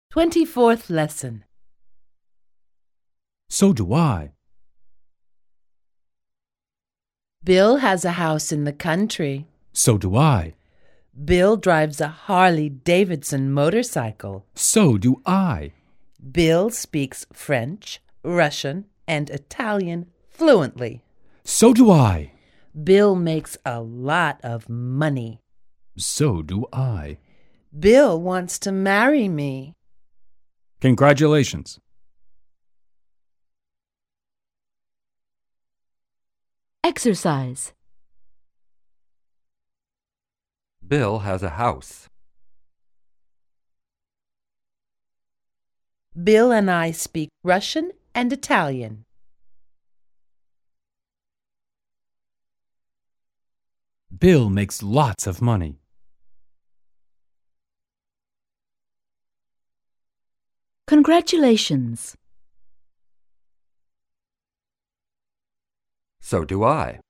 24th lesson. So do I. Bill has a house in the country. So do I. Bill drives a Harley-Davidson motorcycle. So do I. Bill speaks French, Russian, and Italian fluently. So do I. Bill makes a lot of money. So do I. Bill wants to marry me. Congratulations. Exercise. Bill has a house. Bill and I speak Russian and Italian. Bill makes lots of money. Congratulations. So do I.